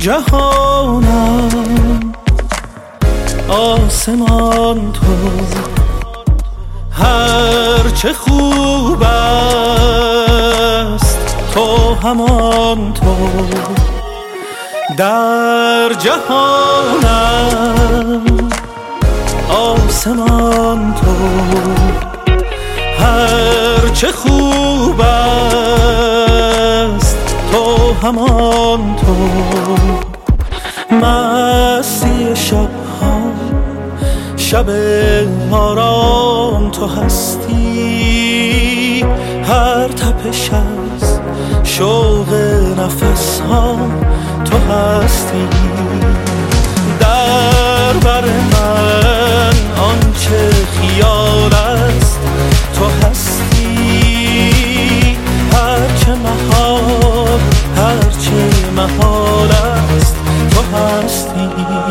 جهانم آسمان تو، هرچه خوب است تو همان تو. در جهانم آسمان تو، هرچه خوب است تو همان تو. مستی شبها شب آرام تو هستی، هر تپش از شوق نفس ها تو هستی. در بر من آنچه خیال است تو هستی، هرچه محال هرچه محال است تو هستی.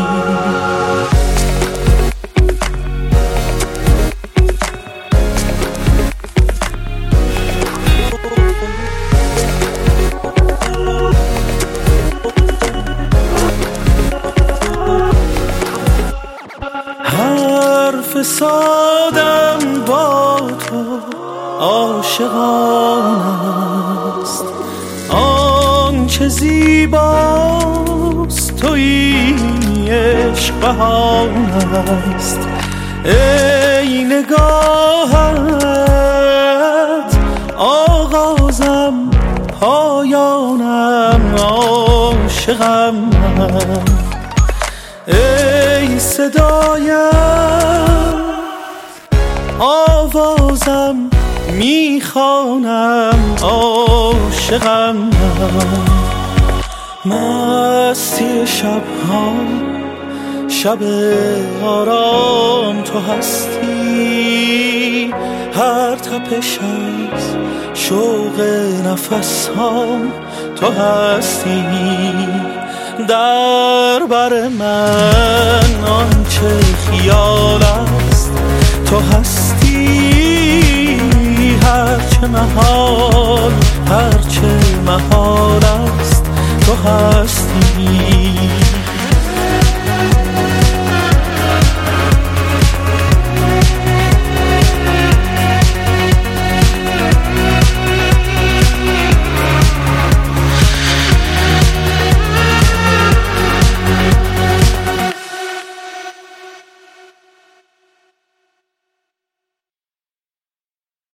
حرف سادم با تو عاشقانه است، آنچه زیباست تویی عشق بهانه است. ای نگاهت آغازم پایانم، عاشقم من. ای صدایت آوازم میخوانم، عاشقم من. مستی شبها شب آرام تو هستی، هر تپش از شوق نفس هام تو هستی. در بر من آنچه خیال است تو هستی، هرچه محال هرچه محال است تو هستی.